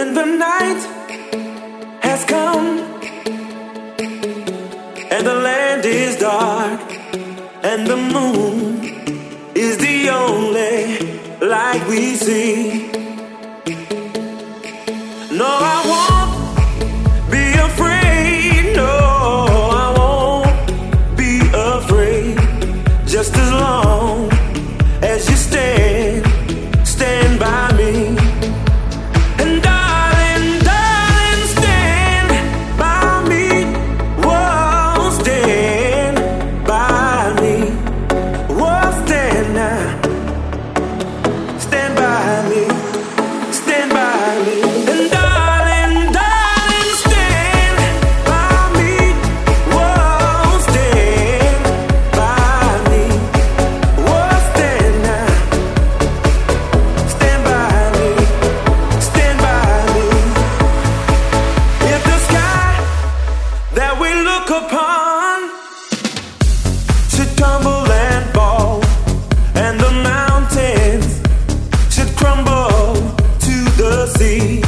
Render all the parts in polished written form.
When the night has come and the land is dark and the moon is the only light we see. No, I won't be afraid. No, I won't be afraid. Just as long as you stand by me. And darling, darling, stand by me. Whoa, stand by me. Whoa, stand now. Stand by me. Stand by me. And darling, darling, stand by me. Whoa, stand by me. Whoa, stand now. Stand by me. Stand by me. If the sky that we look upon should tumble and fall, and the mountains should crumble to the sea,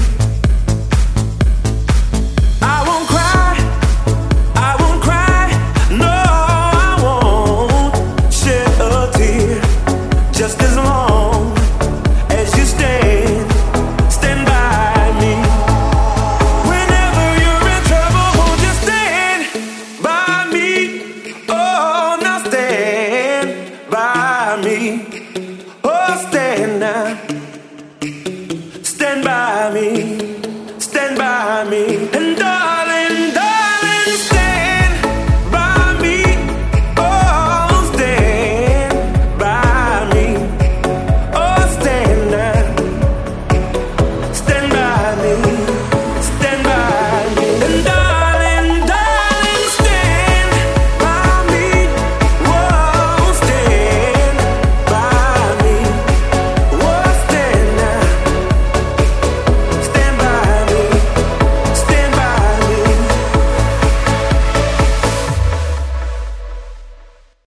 I won't cry, I won't cry, no, I won't shed a tear. Just as long as you stand by me. Whenever you're in trouble, won't you stand by me? Oh, now stand by me. Oh, stand now. Stand by me. Stand by me. And